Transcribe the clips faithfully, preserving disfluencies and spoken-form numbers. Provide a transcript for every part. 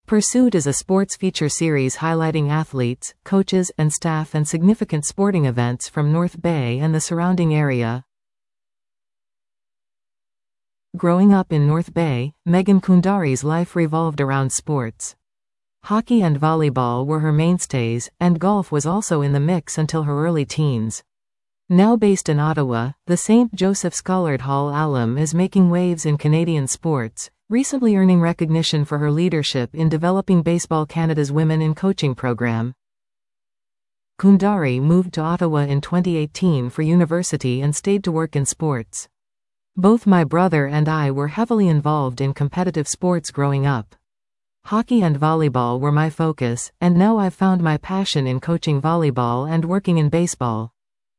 Pursuit is a sports feature series highlighting athletes, coaches, and staff and significant sporting events from North Bay and the surrounding area. Growing up in North Bay, Megan Kundari's life revolved around sports. Hockey and volleyball were her mainstays, and golf was also in the mix until her early teens. Now based in Ottawa, the Saint Joseph Scollard Hall alum is making waves in Canadian sports, recently earning recognition for her leadership in developing Baseball Canada's Women in Coaching program. Kundari moved to Ottawa in twenty eighteen for university and stayed to work in sports. Both my brother and I were heavily involved in competitive sports growing up. Hockey and volleyball were my focus, and now I've found my passion in coaching volleyball and working in baseball.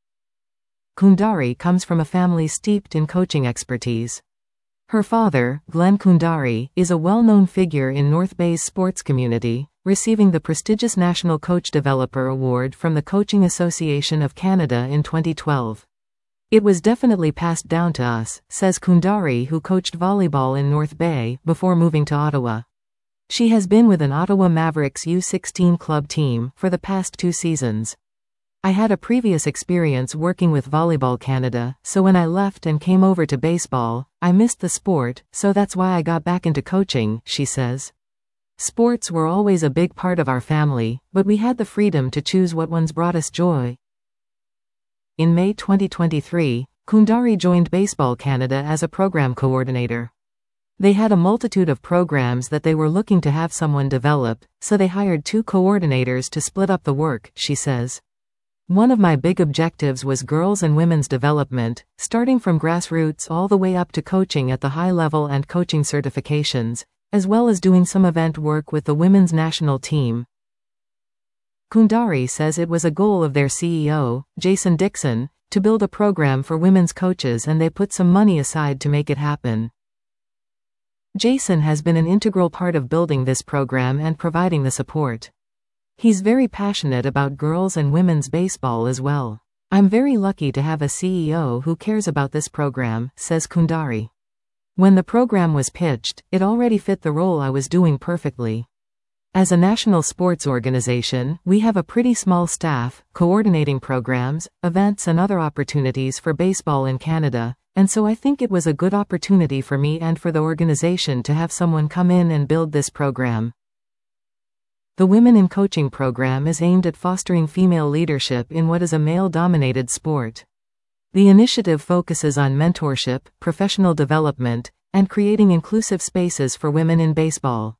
Kundari comes from a family steeped in coaching expertise. Her father, Glenn Kundari, is a well-known figure in North Bay's sports community, receiving the prestigious National Coach Developer Award from the Coaching Association of Canada in twenty twelve. It was definitely passed down to us, says Kundari, who coached volleyball in North Bay before moving to Ottawa. She has been with an Ottawa Mavericks U sixteen club team for the past two seasons. I had a previous experience working with Volleyball Canada, so when I left and came over to baseball, I missed the sport, so that's why I got back into coaching, she says. Sports were always a big part of our family, but we had the freedom to choose what ones brought us joy. In May twenty twenty-three, Kundari joined Baseball Canada as a program coordinator. They had a multitude of programs that they were looking to have someone develop, so they hired two coordinators to split up the work, she says. One of my big objectives was girls' and women's development, starting from grassroots all the way up to coaching at the high level and coaching certifications, as well as doing some event work with the women's national team. Kundari says it was a goal of their C E O, Jason Dixon, to build a program for women's coaches, and they put some money aside to make it happen. Jason has been an integral part of building this program and providing the support. He's very passionate about girls and women's baseball as well. I'm very lucky to have a C E O who cares about this program, says Kundari. When the program was pitched, it already fit the role I was doing perfectly. As a national sports organization, we have a pretty small staff, coordinating programs, events and other opportunities for baseball in Canada, and so I think it was a good opportunity for me and for the organization to have someone come in and build this program. The Women in Coaching program is aimed at fostering female leadership in what is a male-dominated sport. The initiative focuses on mentorship, professional development, and creating inclusive spaces for women in baseball.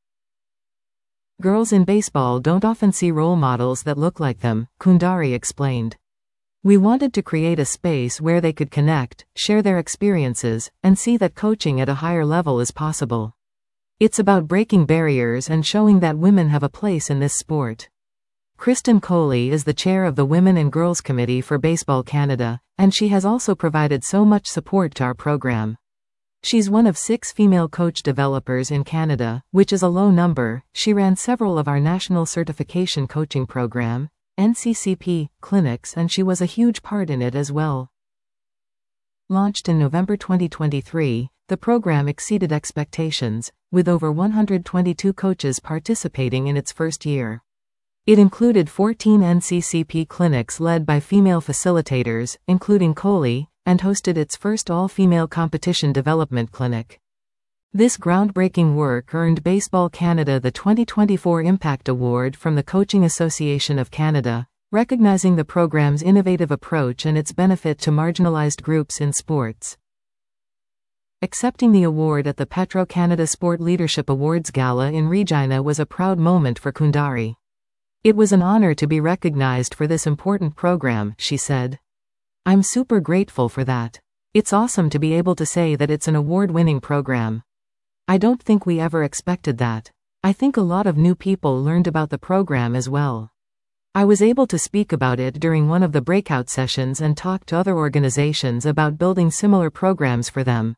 Girls in baseball don't often see role models that look like them, Kundari explained. We wanted to create a space where they could connect, share their experiences, and see that coaching at a higher level is possible. It's about breaking barriers and showing that women have a place in this sport. Kristen Coley is the chair of the Women and Girls Committee for Baseball Canada, and she has also provided so much support to our program. She's one of six female coach developers in Canada, which is a low number. She ran several of our National Certification Coaching Program, N C C P, clinics, and she was a huge part in it as well. Launched in November twenty twenty-three, the program exceeded expectations, with over one hundred twenty-two coaches participating in its first year. It included fourteen N C C P clinics led by female facilitators, including Coley, and hosted its first all-female competition development clinic. This groundbreaking work earned Baseball Canada the twenty twenty-four Impact Award from the Coaching Association of Canada, recognizing the program's innovative approach and its benefit to marginalized groups in sports. Accepting the award at the Petro-Canada Sport Leadership Awards Gala in Regina was a proud moment for Kundari. It was an honor to be recognized for this important program, she said. I'm super grateful for that. It's awesome to be able to say that it's an award-winning program. I don't think we ever expected that. I think a lot of new people learned about the program as well. I was able to speak about it during one of the breakout sessions and talk to other organizations about building similar programs for them.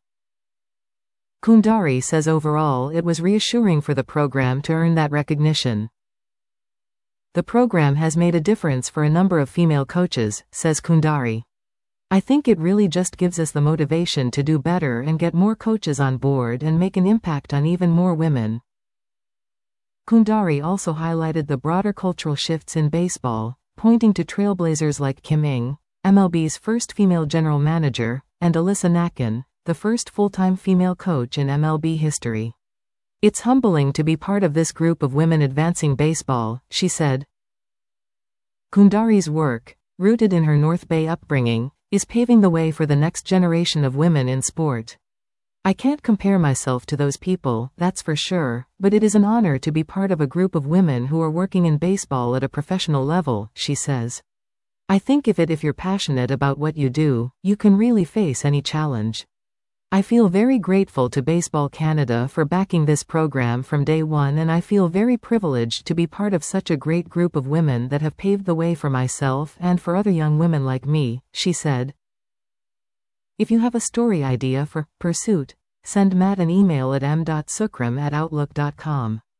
Kundari says overall it was reassuring for the program to earn that recognition. The program has made a difference for a number of female coaches, says Kundari. I think it really just gives us the motivation to do better and get more coaches on board and make an impact on even more women. Kundari also highlighted the broader cultural shifts in baseball, pointing to trailblazers like Kim Ng, M L B's first female general manager, and Alyssa Nakken, the first full-time female coach in M L B history. "It's humbling to be part of this group of women advancing baseball," she said. Kundari's work, rooted in her North Bay upbringing, is paving the way for the next generation of women in sport. "I can't compare myself to those people, that's for sure, but it is an honor to be part of a group of women who are working in baseball at a professional level," she says. "I think if it if you're passionate about what you do, you can really face any challenge. I feel very grateful to Baseball Canada for backing this program from day one, and I feel very privileged to be part of such a great group of women that have paved the way for myself and for other young women like me," she said. If you have a story idea for Pursuit, send Matt an email at m dot sukram at outlook dot com.